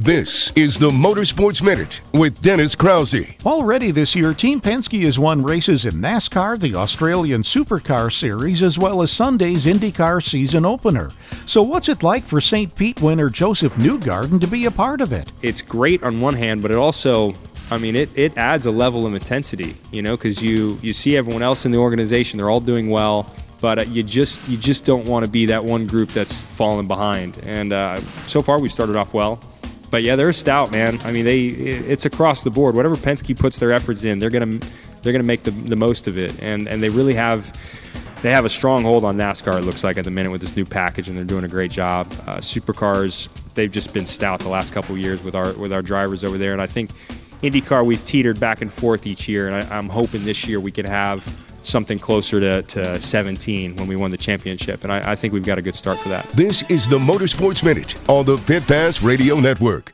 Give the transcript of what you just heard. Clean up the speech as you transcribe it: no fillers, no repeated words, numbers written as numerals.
This is the Motorsports Minute with Dennis Krause. Already this year, Team Penske has won races in NASCAR, the Australian Supercar Series, as well as Sunday's IndyCar season opener. So what's it like for St. Pete winner Joseph Newgarden to be a part of it? It's great on one hand, but it also, it adds a level of intensity, because you see everyone else in the organization, they're all doing well, but you just don't want to be that one group that's falling behind. And so far we started off well. But yeah, they're stout, man. It's across the board. Whatever Penske puts their efforts in, they're gonna make the most of it. And they really have a strong hold on NASCAR, it looks like, at the minute with this new package, and they're doing a great job. Supercars, they've just been stout the last couple of years with our drivers over there. And I think IndyCar, we've teetered back and forth each year, and I'm hoping this year we could have something closer to 17 when we won the championship. And I think we've got a good start for that. This is the Motorsports Minute on the Pit Pass Radio Network.